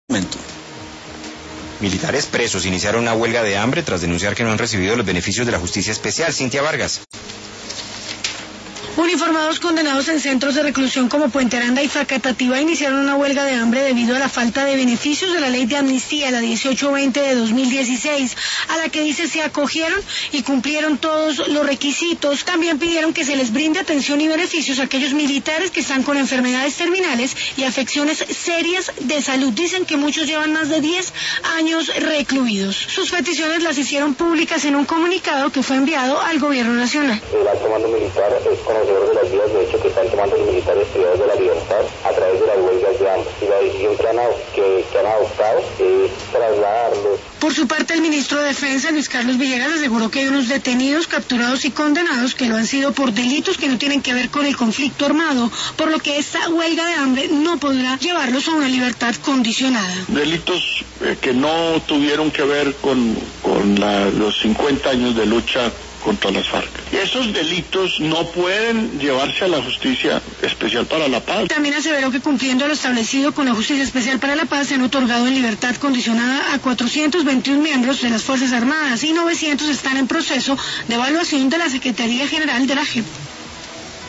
Militares presos iniciaron una huelga de hambre tras denunciar que no han recibido los beneficios de la justicia especial. Cintia Vargas. Uniformados condenados en centros de reclusión como Puente Aranda y Facatativá iniciaron una huelga de hambre debido a la falta de beneficios de la ley de amnistía, la 1820 de 2016, a la que dice se acogieron y cumplieron todos los requisitos. También pidieron que se les brinde atención y beneficios a aquellos militares que están con enfermedades terminales y afecciones serias de salud. Dicen que muchos llevan más de 10 años recluidos. Sus peticiones las hicieron públicas en un comunicado que fue enviado al Gobierno Nacional. El alto mando militar es conocedor de las vías de hecho que están tomando los militares privados de la libertad a través de las huelgas de hambre. Y la decisión que han adoptado es trasladarlos. Por su parte, el ministro de Defensa, Luis Carlos Villegas, aseguró que hay unos detenidos, capturados y condenados que lo han sido por delitos que no tienen que ver con el conflicto armado, por lo que esta huelga de hambre no podrá llevarlos a una libertad condicionada. Delitos que no tuvieron que ver con los 50 años de lucha contra las FARC. Esos delitos no pueden llevarse a la Justicia Especial para la Paz. También aseveró que cumpliendo lo establecido con la Justicia Especial para la Paz se han otorgado en libertad condicionada a 421 miembros de las Fuerzas Armadas y 900 están en proceso de evaluación de la Secretaría General de la JEP.